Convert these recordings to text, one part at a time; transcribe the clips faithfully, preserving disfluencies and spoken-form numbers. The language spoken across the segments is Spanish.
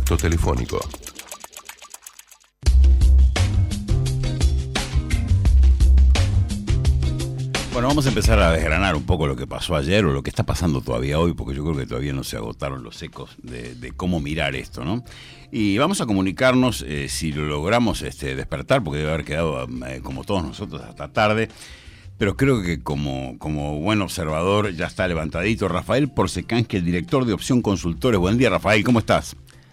Contacto telefónico. Bueno, vamos a empezar a desgranar un poco lo que pasó ayer o lo que está pasando todavía hoy, porque yo creo que todavía no se agotaron los ecos de, de cómo mirar esto, ¿no? Y vamos a comunicarnos, eh, si lo logramos este, despertar, porque debe haber quedado, eh, como todos nosotros, hasta tarde, pero creo que como, como buen observador ya está levantadito. Rafael Porcecansky, el director de Opción Consultores. Buen día, Rafael, ¿cómo estás?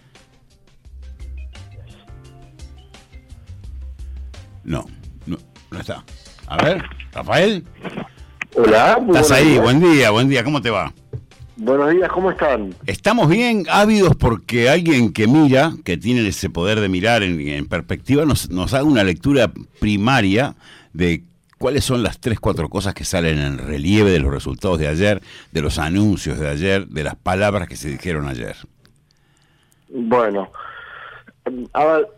No, no, no está. A ver, Rafael. Hola, muy ¿Estás ahí? días. Buen día, buen día, ¿cómo te va? Buenos días, ¿cómo están? Estamos bien ávidos porque alguien que mira, que tiene ese poder de mirar en, en perspectiva, nos, nos haga una lectura primaria de cuáles son las tres, cuatro cosas que salen en relieve de los resultados de ayer, de los anuncios de ayer, de las palabras que se dijeron ayer. Bueno, a ver,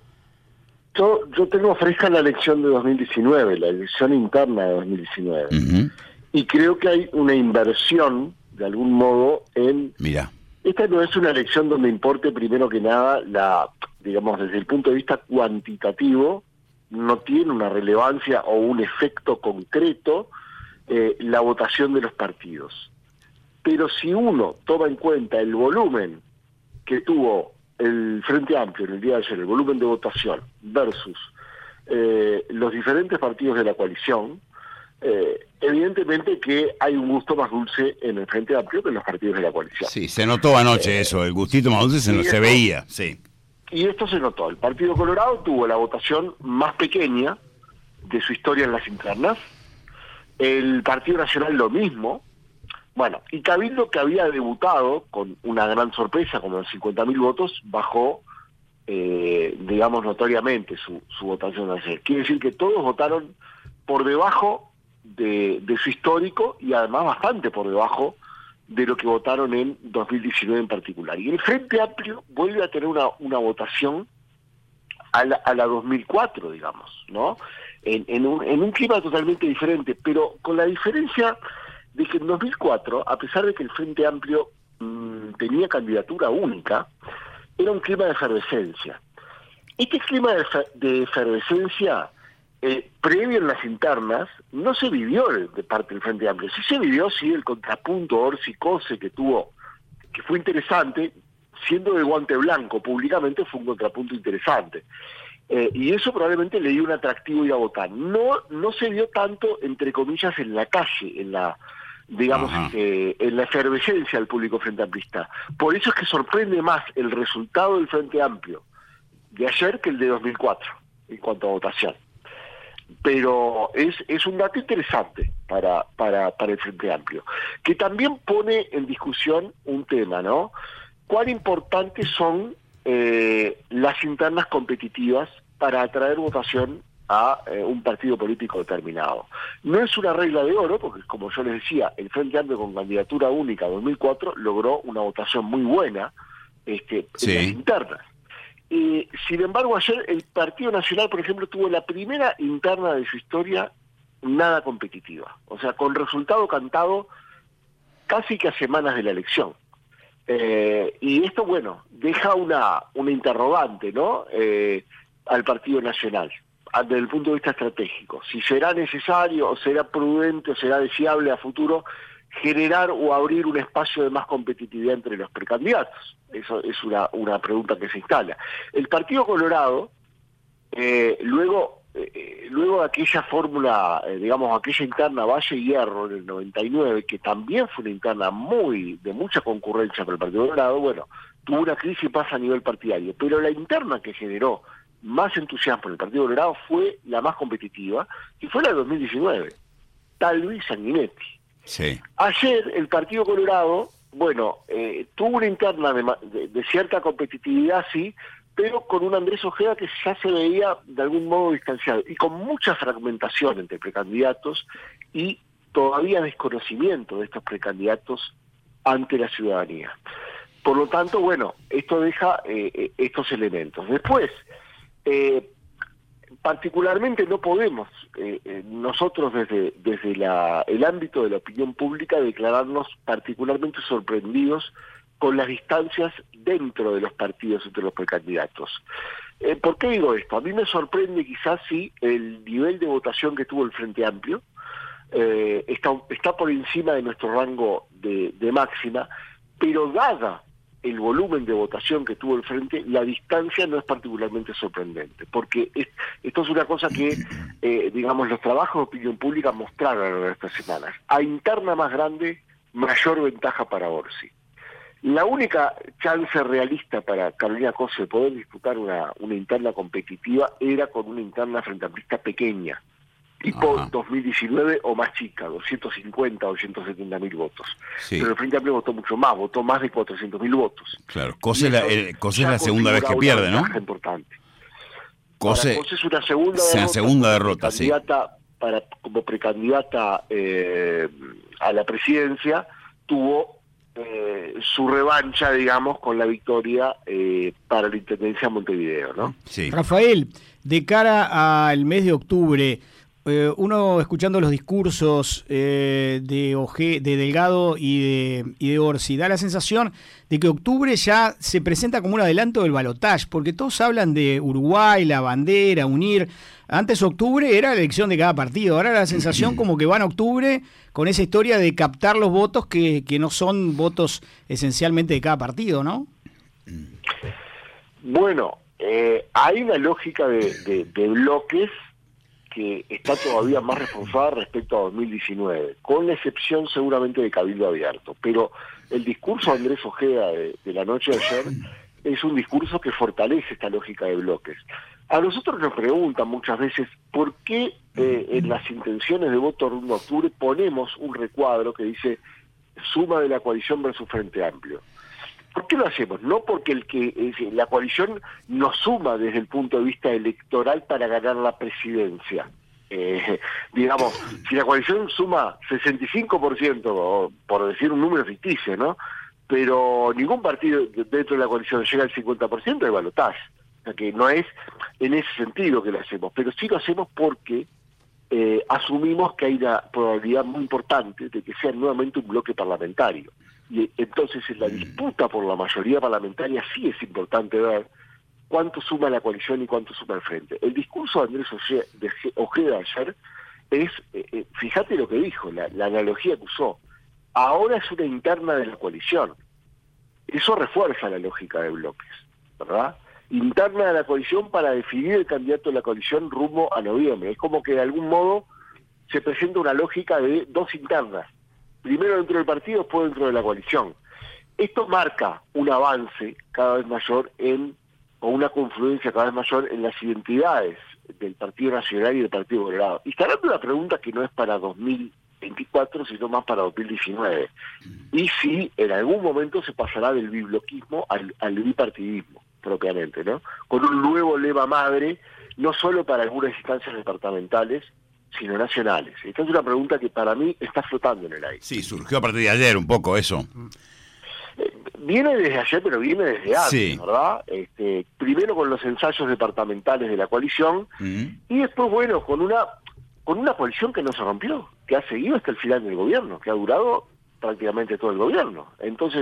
yo, yo tengo fresca la elección de dos mil diecinueve, la elección interna de dos mil diecinueve, Uh-huh. y creo que hay una inversión, de algún modo, en... Mira. Esta no es una elección donde importe primero que nada, la, digamos, desde el punto de vista cuantitativo, no tiene una relevancia o un efecto concreto eh, la votación de los partidos. Pero si uno toma en cuenta el volumen que tuvo el Frente Amplio en el día de ayer, el volumen de votación versus eh, los diferentes partidos de la coalición, eh, evidentemente que hay un gusto más dulce en el Frente Amplio que en los partidos de la coalición. Sí, se notó anoche eh, eso, el gustito más dulce se, no, esto, se veía, sí. Y esto se notó. El Partido Colorado tuvo la votación más pequeña de su historia en las internas, el Partido Nacional lo mismo. Bueno, y Cabildo, que había debutado con una gran sorpresa, como los cincuenta mil votos, bajó, eh, digamos, notoriamente su, su votación ayer. Quiere decir que todos votaron por debajo de, de su histórico y además bastante por debajo de lo que votaron en dos mil diecinueve en particular. Y el Frente Amplio vuelve a tener una, una votación a la, a la dos mil cuatro, digamos, ¿no? En, en, un, en un clima totalmente diferente, pero con la diferencia de que en dos mil cuatro, a pesar de que el Frente Amplio mmm, tenía candidatura única, era un clima de efervescencia. Este clima de, de efervescencia, eh, previo en las internas, no se vivió de, de parte del Frente Amplio. Sí se vivió, sí, el contrapunto Orsi-Cose que tuvo, que fue interesante, siendo de guante blanco públicamente, fue un contrapunto interesante. Eh, y eso probablemente le dio un atractivo ir a votar. No, no se dio tanto, entre comillas, en la calle, en la... digamos, eh, en la efervescencia del público frente amplista. Por eso es que sorprende más el resultado del Frente Amplio de ayer que el de dos mil cuatro, en cuanto a votación. Pero es, es un dato interesante para, para, para el Frente Amplio, que también pone en discusión un tema, ¿no? ¿Cuán importantes son eh, las internas competitivas para atraer votación a eh, un partido político determinado? No es una regla de oro, porque como yo les decía, el Frente Amplio con candidatura única dos mil cuatro logró una votación muy buena este, sí. en las internas. Eh, sin embargo, ayer el Partido Nacional, por ejemplo, tuvo la primera interna de su historia nada competitiva. O sea, con resultado cantado casi que a semanas de la elección. Eh, y esto, bueno, deja una, una interrogante, ¿no? Eh, al Partido Nacional, desde el punto de vista estratégico, si será necesario o será prudente o será deseable a futuro generar o abrir un espacio de más competitividad entre los precandidatos. Eso es una, una pregunta que se instala. El Partido Colorado, eh, luego, eh, luego de aquella fórmula, eh, digamos, aquella interna Valle y Hierro en el noventa y nueve, que también fue una interna muy de mucha concurrencia para el Partido Colorado, bueno, tuvo una crisis más a nivel partidario, pero la interna que generó más entusiasmo en el Partido Colorado fue la más competitiva, y fue la de dos mil diecinueve, Talvi y Sanguinetti. Sí. Ayer el Partido Colorado, bueno, eh, tuvo una interna de, de, de cierta competitividad, sí, pero con un Andrés Ojeda que ya se veía de algún modo distanciado, y con mucha fragmentación entre precandidatos y todavía desconocimiento de estos precandidatos ante la ciudadanía. Por lo tanto, bueno, esto deja eh, estos elementos. Después, eh, particularmente no podemos eh, eh, nosotros desde desde la, el ámbito de la opinión pública declararnos particularmente sorprendidos con las distancias dentro de los partidos entre los precandidatos. Eh, ¿Por qué digo esto? A mí me sorprende quizás sí el nivel de votación que tuvo el Frente Amplio, eh, está, está por encima de nuestro rango de, de máxima, pero dada el volumen de votación que tuvo el Frente, la distancia no es particularmente sorprendente, porque es, esto es una cosa que, eh, digamos, los trabajos de opinión pública mostraron a lo largo de estas semanas. A interna más grande, mayor ventaja para Orsi. La única chance realista para Carolina Cose de poder disputar una, una interna competitiva era con una interna frente amplista pequeña, tipo Ajá. dos mil diecinueve o más chica, doscientos cincuenta o doscientos setenta mil votos. Sí. Pero el Frente Amplio votó mucho más, votó más de cuatrocientos mil votos. Claro, Cose es la, eh, Cose es la segunda vez que pierde, ¿no? Importante. Cose, Cose es una segunda derrota, derrota, segunda derrota sí. Para, como precandidata eh, a la presidencia, tuvo eh, su revancha, digamos, con la victoria eh, para la Intendencia de Montevideo, ¿no? Sí. Rafael, de cara al mes de octubre, eh, uno escuchando los discursos eh, de, Oje, de Delgado y de, y de Orsi, da la sensación de que octubre ya se presenta como un adelanto del balotaje, porque todos hablan de Uruguay, la bandera, unir. Antes octubre era la elección de cada partido, ahora la sensación como que van a octubre con esa historia de captar los votos que, que no son votos esencialmente de cada partido, ¿no? Bueno, eh, hay una lógica de, de, de bloques que está todavía más reforzada respecto a dos mil diecinueve, con la excepción seguramente de Cabildo Abierto, pero el discurso de Andrés Ojeda de, de la noche de ayer es un discurso que fortalece esta lógica de bloques. A nosotros nos preguntan muchas veces por qué eh, en las intenciones de voto rumbo a octubre ponemos un recuadro que dice suma de la coalición versus Frente Amplio. ¿Por qué lo hacemos? No porque el que eh, la coalición nos suma desde el punto de vista electoral para ganar la presidencia. Eh, digamos, si la coalición suma sesenta y cinco por ciento, por decir un número ficticio, ¿no? Pero ningún partido dentro de la coalición llega al cincuenta por ciento de balotaje. O sea que no es en ese sentido que lo hacemos, pero sí lo hacemos porque eh, asumimos que hay una probabilidad muy importante de que sea nuevamente un bloque parlamentario. Y entonces en la disputa por la mayoría parlamentaria sí es importante ver cuánto suma la coalición y cuánto suma el Frente. El discurso de Andrés Ojeda ayer es, eh, fíjate lo que dijo, la, la analogía que usó, ahora es una interna de la coalición. Eso refuerza la lógica de bloques, ¿verdad? Interna de la coalición para definir el candidato de la coalición rumbo a noviembre. Es como que de algún modo se presenta una lógica de dos internas. Primero dentro del partido, después dentro de la coalición. Esto marca un avance cada vez mayor en, o una confluencia cada vez mayor en las identidades del Partido Nacional y del Partido Colorado. Y está dando una pregunta que no es para dos mil veinticuatro, sino más para dos mil diecinueve. Y si en algún momento se pasará del bibloquismo al, al bipartidismo, propiamente, ¿no? Con un nuevo lema madre, no solo para algunas instancias departamentales, sino nacionales. Esta es una pregunta que para mí está flotando en el aire. Sí, surgió a partir de ayer un poco eso. Eh, viene desde ayer, pero viene desde antes, sí. ¿verdad? Este, primero con los ensayos departamentales de la coalición, uh-huh. y después, bueno, con una con una coalición que no se rompió, que ha seguido hasta el final del gobierno, que ha durado prácticamente todo el gobierno. Entonces,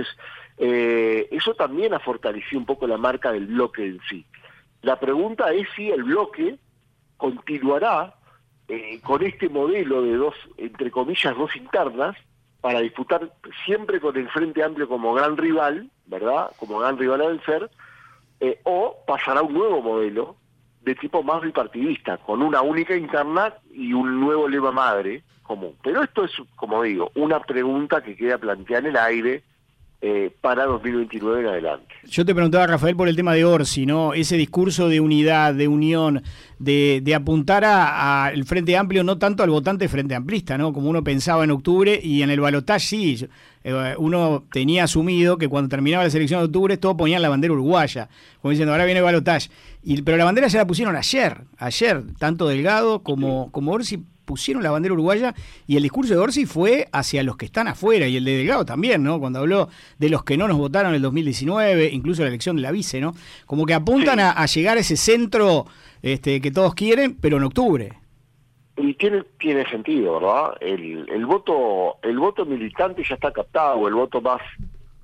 eh, eso también ha fortalecido un poco la marca del bloque en sí. La pregunta es si el bloque continuará Eh, con este modelo de dos, entre comillas, dos internas, para disputar siempre con el Frente Amplio como gran rival, ¿verdad? Como gran rival a vencer, eh, o pasará un nuevo modelo de tipo más bipartidista, con una única interna y un nuevo lema madre común. Pero esto es, como digo, una pregunta que queda planteada en el aire eh, para dos mil veintinueve en adelante. Yo te preguntaba, Rafael, por el tema de Orsi, ¿no? Ese discurso de unidad, de unión, de, de apuntar al Frente Amplio, no tanto al votante Frente Amplista, ¿no? Como uno pensaba en octubre, y en el balotaje sí, eh, uno tenía asumido que cuando terminaba la elección de octubre todos ponían la bandera uruguaya, como diciendo, ahora viene el balotaje. Y, pero la bandera ya la pusieron ayer, ayer, tanto Delgado como, como Orsi pusieron la bandera uruguaya, y el discurso de Orsi fue hacia los que están afuera, y el de Delgado también, ¿no? Cuando habló de los que no nos votaron en el dos mil diecinueve, incluso la elección de la vice, ¿no? Como que apuntan sí. a, a llegar a ese centro este, que todos quieren, pero en octubre. Y tiene tiene sentido, ¿verdad? El, el voto el voto militante ya está captado, el voto más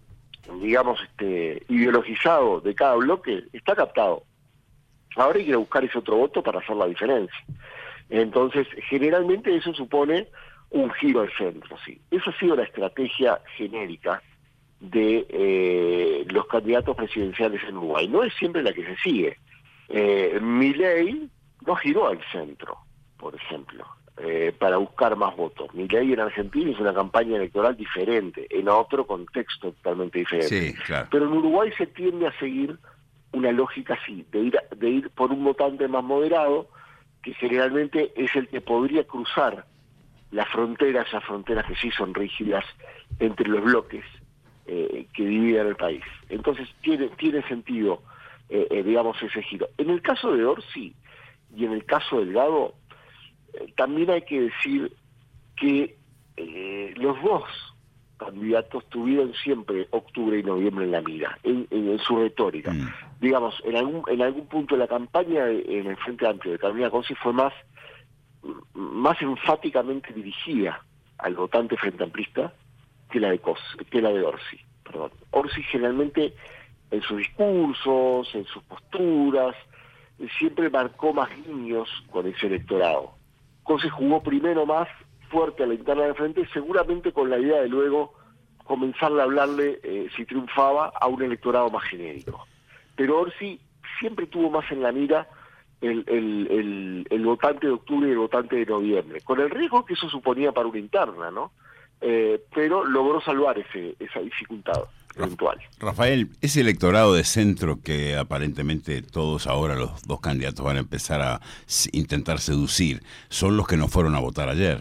digamos, este, ideologizado de cada bloque está captado. Ahora hay que buscar ese otro voto para hacer la diferencia. Entonces, generalmente eso supone un giro al centro, sí. Esa ha sido la estrategia genérica de eh, los candidatos presidenciales en Uruguay. No es siempre la que se sigue. Eh, Milei no giró al centro, por ejemplo, eh, para buscar más votos. Milei en Argentina hizo una campaña electoral diferente, en otro contexto totalmente diferente. Sí, claro. Pero en Uruguay se tiende a seguir una lógica así, de ir, de ir por un votante más moderado, que generalmente es el que podría cruzar las fronteras, esas fronteras que sí son rígidas entre los bloques eh, que dividen el país. Entonces tiene, tiene sentido, eh, eh, digamos, ese giro. En el caso de Orsi y en el caso de Delgado, eh, también hay que decir que eh, los dos candidatos tuvieron siempre octubre y noviembre en la mira, en, en, en su retórica. Mm. Digamos, en algún en algún punto de la campaña en el Frente Amplio de Carolina Cossi fue más, más enfáticamente dirigida al votante frente amplista que la de Cos, que la de Orsi. Perdón. Orsi generalmente en sus discursos, en sus posturas, siempre marcó más guiños con ese electorado. Cossi jugó primero más fuerte a la interna del frente, seguramente con la idea de luego comenzarle a hablarle, eh, si triunfaba, a un electorado más genérico. Pero Orsi siempre tuvo más en la mira el, el, el, el votante de octubre y el votante de noviembre, con el riesgo que eso suponía para una interna, ¿no? Eh, pero logró salvar ese, esa dificultad eventual. Rafael, ese electorado de centro que aparentemente todos ahora, los dos candidatos, van a empezar a intentar seducir, ¿son los que no fueron a votar ayer?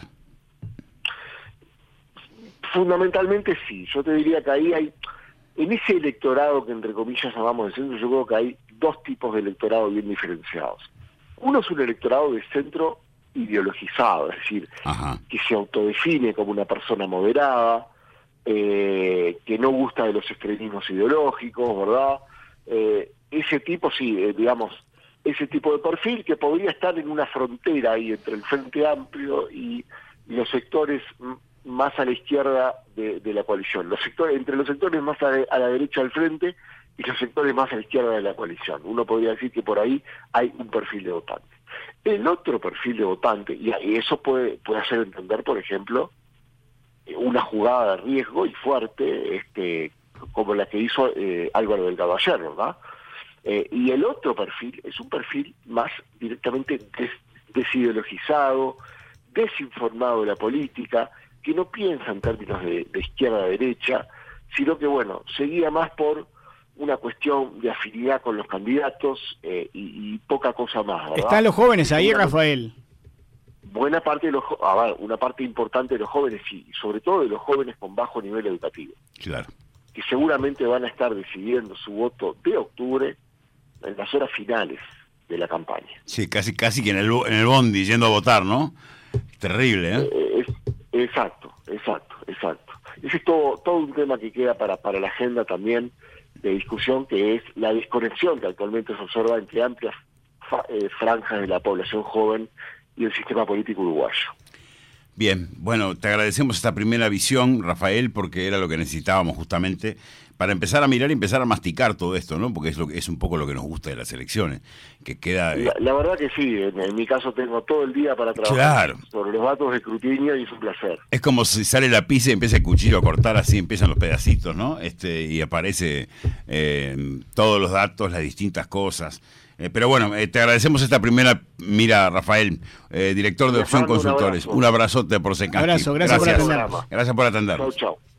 Fundamentalmente sí, yo te diría que ahí hay, en ese electorado que entre comillas llamamos de centro, yo creo que hay dos tipos de electorado bien diferenciados. Uno es un electorado de centro ideologizado, es decir, Ajá. que se autodefine como una persona moderada, eh, que no gusta de los extremismos ideológicos, ¿verdad? Eh, ese tipo, sí, eh, digamos, ese tipo de perfil que podría estar en una frontera ahí entre el Frente Amplio y, y los sectores más a la izquierda de, de la coalición, los sectores entre los sectores más a, de, a la derecha del frente y los sectores más a la izquierda de la coalición. Uno podría decir que por ahí hay un perfil de votante. El otro perfil de votante, y eso puede, puede hacer entender, por ejemplo, una jugada de riesgo y fuerte, este, como la que hizo eh, Álvaro Delgado ayer, ¿verdad? Eh, y el otro perfil es un perfil más directamente des, desideologizado, desinformado de la política, que no piensa en términos de, de izquierda a derecha, sino que, bueno, seguía más por una cuestión de afinidad con los candidatos eh, y, y poca cosa más, ¿verdad? ¿Están los jóvenes ahí, una, Rafael? Buena parte de los a ver, una parte importante de los jóvenes, sí, y sobre todo de los jóvenes con bajo nivel educativo. Claro. Que seguramente van a estar decidiendo su voto de octubre en las horas finales de la campaña. Sí, casi casi que en el, en el bondi yendo a votar, ¿no? Terrible, ¿eh? eh es, exacto, exacto, exacto. Ese es todo, todo un tema que queda para, para la agenda también de discusión, que es la desconexión que actualmente se observa entre amplias fa, eh, franjas de la población joven y el sistema político uruguayo. Bien, bueno, te agradecemos esta primera visión, Rafael, porque era lo que necesitábamos justamente para empezar a mirar y empezar a masticar todo esto, ¿no? Porque es lo que es un poco lo que nos gusta de las elecciones, que queda... La, la verdad que sí, en, en mi caso tengo todo el día para trabajar claro. sobre los datos de escrutinio y es un placer. Es como si sale la pizza y empieza el cuchillo a cortar, así empiezan los pedacitos, ¿no? Este y aparece eh, todos los datos, las distintas cosas. Eh, pero bueno, eh, te agradecemos esta primera mira, Rafael, eh, director de Opción Consultores. Un, un abrazote por Secansky. Abrazo, gracias, gracias por atender. Gracias por atender. Chau, chau.